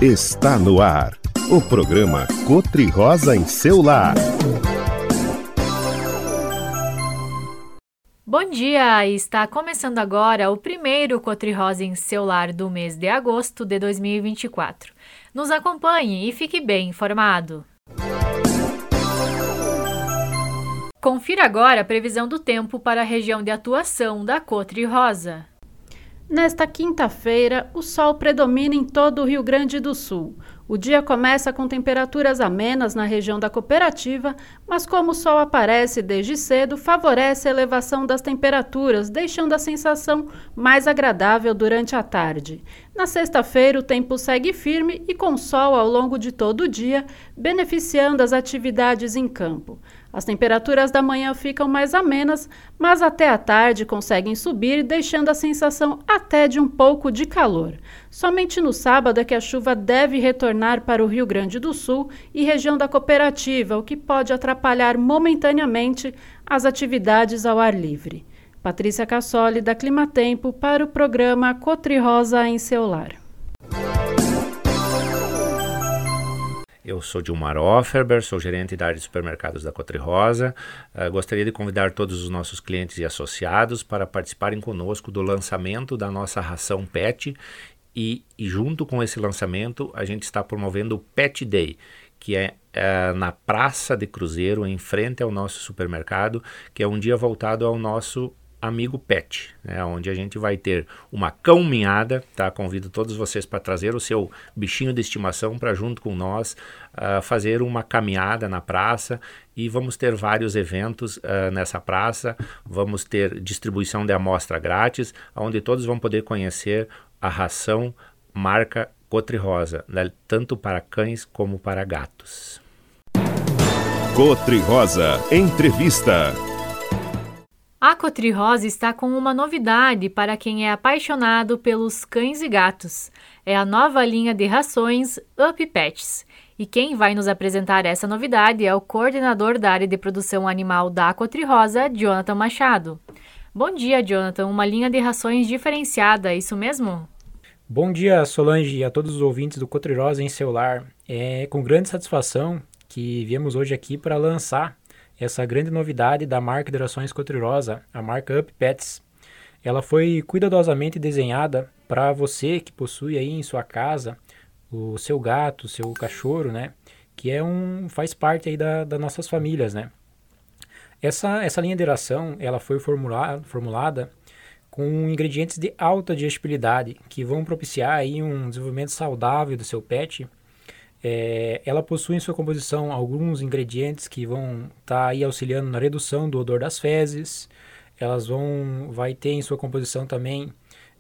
Está no ar, o programa Cotri-Rosa em seu lar. Bom dia! Está começando agora o primeiro Cotri-Rosa em seu lar do mês de agosto de 2024. Nos acompanhe e fique bem informado. Confira agora a previsão do tempo para a região de atuação da Cotri-Rosa. Nesta quinta-feira, o sol predomina em todo o Rio Grande do Sul. O dia começa com temperaturas amenas na região da cooperativa, mas como o sol aparece desde cedo, favorece a elevação das temperaturas, deixando a sensação mais agradável durante a tarde. Na sexta-feira, o tempo segue firme e com sol ao longo de todo o dia, beneficiando as atividades em campo. As temperaturas da manhã ficam mais amenas, mas até a tarde conseguem subir, deixando a sensação até de um pouco de calor. Somente no sábado é que a chuva deve retornar para o Rio Grande do Sul e região da cooperativa, o que pode atrapalhar momentaneamente as atividades ao ar livre. Patrícia Cassoli, da Climatempo, para o programa Cotri-Rosa em seu lar. Eu sou Dilmar Offerber, sou gerente da área de supermercados da Cotri-Rosa. Gostaria de convidar todos os nossos clientes e associados para participarem conosco do lançamento da nossa ração PET e junto com esse lançamento a gente está promovendo o Pet Day, que é na Praça de Cruzeiro, em frente ao nosso supermercado, que é um dia voltado ao nosso amigo pet, né, onde a gente vai ter uma caminhada, tá? Convido todos vocês para trazer o seu bichinho de estimação para junto com nós fazer uma caminhada na praça e vamos ter vários eventos nessa praça, vamos ter distribuição de amostra grátis, onde todos vão poder conhecer a ração marca Cotri-Rosa, né, tanto para cães como para gatos. Cotri-Rosa Entrevista. A Cotri-Rosa está com uma novidade para quem é apaixonado pelos cães e gatos. É a nova linha de rações Up Pets. E quem vai nos apresentar essa novidade é o coordenador da área de produção animal da Cotri-Rosa, Jonathan Machado. Bom dia, Jonathan. Uma linha de rações diferenciada, é isso mesmo? Bom dia, Solange, e a todos os ouvintes do Cotri-Rosa em seu lar. É com grande satisfação que viemos hoje aqui para lançar essa grande novidade da marca de rações Cotri-Rosa, a marca Up Pets. Ela foi cuidadosamente desenhada para você que possui aí em sua casa o seu gato, o seu cachorro, né? Que faz parte aí das nossas famílias, né? Essa linha de ração, ela foi formulada com ingredientes de alta digestibilidade que vão propiciar aí um desenvolvimento saudável do seu pet. Ela possui em sua composição alguns ingredientes que vão estar aí auxiliando na redução do odor das fezes. Vai ter em sua composição também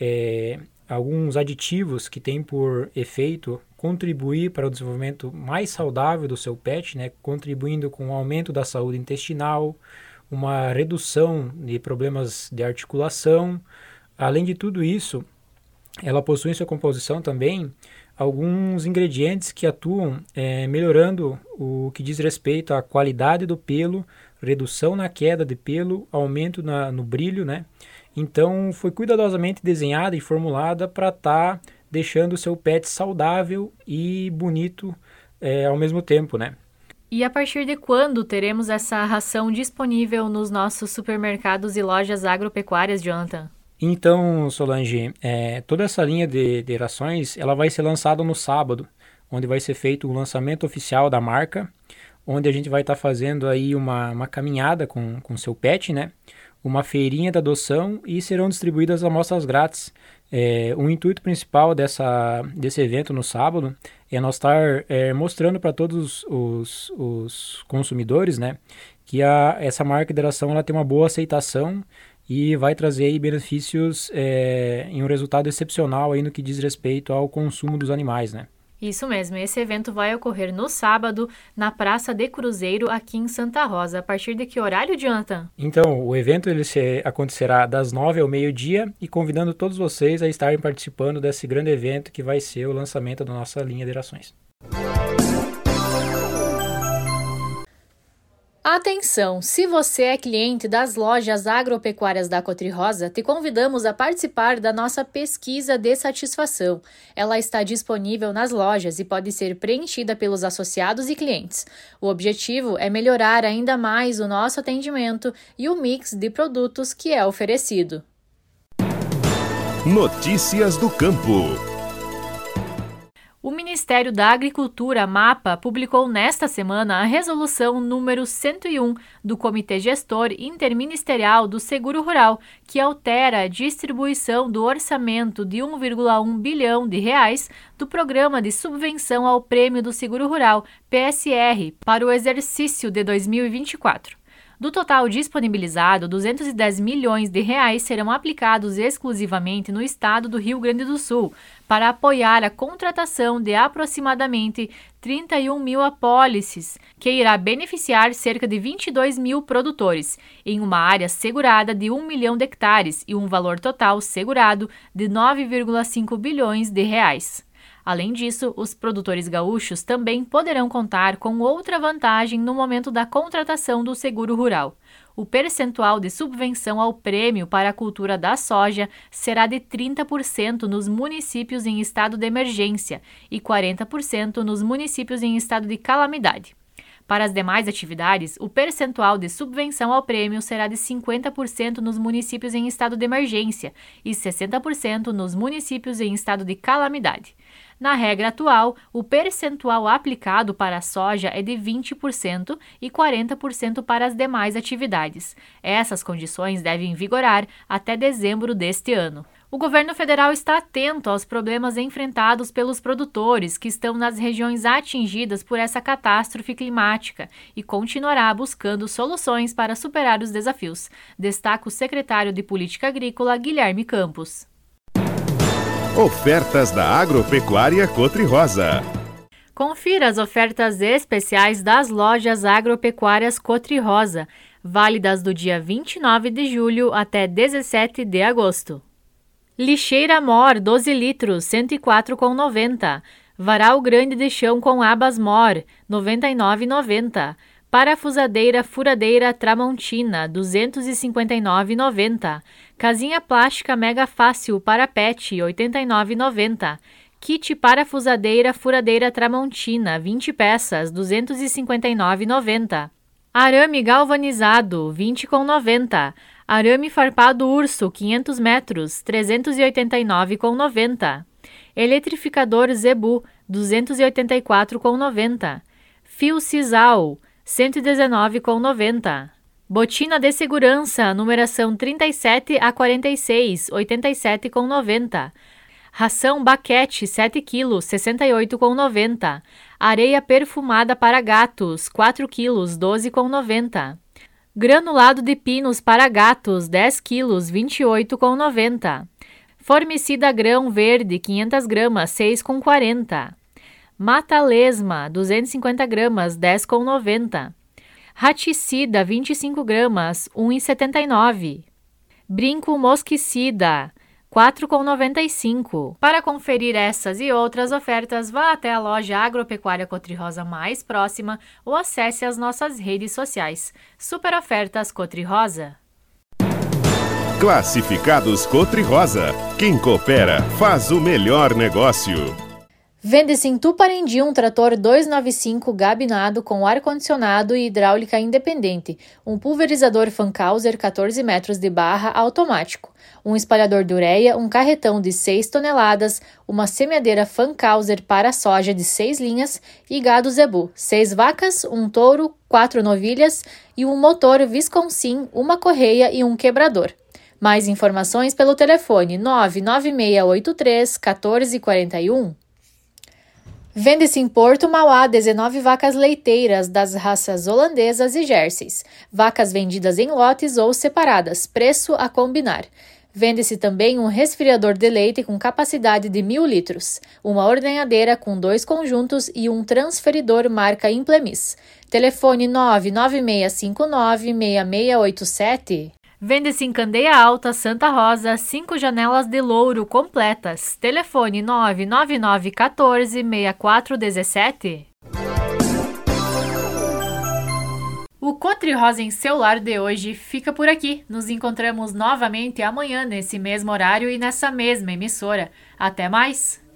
alguns aditivos que têm por efeito contribuir para o desenvolvimento mais saudável do seu pet, né, contribuindo com o aumento da saúde intestinal, uma redução de problemas de articulação. Além de tudo isso, ela possui em sua composição também alguns ingredientes que atuam melhorando o que diz respeito à qualidade do pelo, redução na queda de pelo, aumento no brilho, né? Então, foi cuidadosamente desenhada e formulada para estar deixando o seu pet saudável e bonito ao mesmo tempo, né? E a partir de quando teremos essa ração disponível nos nossos supermercados e lojas agropecuárias, Jonathan? Então, Solange, toda essa linha de rações ela vai ser lançada no sábado, onde vai ser feito o lançamento oficial da marca, onde a gente vai estar fazendo aí uma caminhada com o seu pet, né? Uma feirinha da adoção e serão distribuídas amostras grátis. O intuito principal desse evento no sábado é nós estar mostrando para todos os consumidores, né, que essa marca de ração ela tem uma boa aceitação e vai trazer aí benefícios em um resultado excepcional aí no que diz respeito ao consumo dos animais, né? Isso mesmo, esse evento vai ocorrer no sábado, na Praça de Cruzeiro, aqui em Santa Rosa. A partir de que horário, Jonathan? Então, o evento acontecerá das 9 ao meio-dia e convidando todos vocês a estarem participando desse grande evento que vai ser o lançamento da nossa linha de rações. Atenção! Se você é cliente das lojas agropecuárias da Cotrirosa, te convidamos a participar da nossa pesquisa de satisfação. Ela está disponível nas lojas e pode ser preenchida pelos associados e clientes. O objetivo é melhorar ainda mais o nosso atendimento e o mix de produtos que é oferecido. Notícias do Campo. O Ministério da Agricultura, MAPA, publicou nesta semana a resolução número 101 do Comitê Gestor Interministerial do Seguro Rural, que altera a distribuição do orçamento de 1,1 bilhão de reais do Programa de Subvenção ao Prêmio do Seguro Rural, PSR, para o exercício de 2024. Do total disponibilizado, 210 milhões de reais serão aplicados exclusivamente no estado do Rio Grande do Sul, para apoiar a contratação de aproximadamente 31 mil apólices, que irá beneficiar cerca de 22 mil produtores, em uma área segurada de 1 milhão de hectares e um valor total segurado de 9,5 bilhões de reais. Além disso, os produtores gaúchos também poderão contar com outra vantagem no momento da contratação do seguro rural. O percentual de subvenção ao prêmio para a cultura da soja será de 30% nos municípios em estado de emergência e 40% nos municípios em estado de calamidade. Para as demais atividades, o percentual de subvenção ao prêmio será de 50% nos municípios em estado de emergência e 60% nos municípios em estado de calamidade. Na regra atual, o percentual aplicado para a soja é de 20% e 40% para as demais atividades. Essas condições devem vigorar até dezembro deste ano. O governo federal está atento aos problemas enfrentados pelos produtores que estão nas regiões atingidas por essa catástrofe climática e continuará buscando soluções para superar os desafios, destaca o secretário de Política Agrícola, Guilherme Campos. Ofertas da Agropecuária Cotrirosa. Confira as ofertas especiais das lojas agropecuárias Cotrirosa, válidas do dia 29 de julho até 17 de agosto. Lixeira Mor 12 litros, R$ 104,90. Varal grande de chão com abas Mor, R$ 99,90. Parafusadeira furadeira Tramontina, R$ 259,90. Casinha plástica Mega Fácil para pet, R$ 89,90. Kit parafusadeira furadeira Tramontina, 20 peças, R$ 259,90. Arame galvanizado, R$ 20,90. Arame farpado Urso, 500 metros, R$ 389,90. Eletrificador Zebu, R$ 284,90. Fio Sisal, R$ 119,90. Botina de segurança, numeração 37 a 46, R$ 87,90. Ração Baquete, 7 kg, R$ 68,90. Areia perfumada para gatos, 4 kg, R$ 12,90. Granulado de pinos para gatos, 10 kg, R$ 28,90. Formicida grão verde, 500 gramas, R$ 6,40. Mata lesma, 250 gramas, R$ 10,90. Raticida, 25 gramas, R$ 1,79. Brinco mosquicida, R$ 4,95. Para conferir essas e outras ofertas, vá até a loja Agropecuária Cotrirosa mais próxima ou acesse as nossas redes sociais. Super Ofertas Cotrirosa. Classificados Cotrirosa. Quem coopera faz o melhor negócio. Vende-se em Tuparendi um trator 295 gabinado com ar-condicionado e hidráulica independente, um pulverizador Fancauser 14 metros de barra automático, um espalhador de ureia, um carretão de 6 toneladas, uma semeadeira Fancauser para soja de 6 linhas e gado Zebu, 6 vacas, um touro, 4 novilhas e um motor Visconsin, uma correia e um quebrador. Mais informações pelo telefone 99683 1441. Vende-se em Porto Mauá 19 vacas leiteiras das raças holandesas e jerseys. Vacas vendidas em lotes ou separadas, preço a combinar. Vende-se também um resfriador de leite com capacidade de 1.000 litros, uma ordenhadeira com 2 conjuntos e um transferidor marca Implemis. Telefone 99659-6687. Vende-se em Candeia Alta, Santa Rosa, 5 janelas de louro completas. Telefone 99914-6417. O O Cotri-Rosa em seu lar de hoje fica por aqui. Nos encontramos novamente amanhã nesse mesmo horário e nessa mesma emissora. Até mais!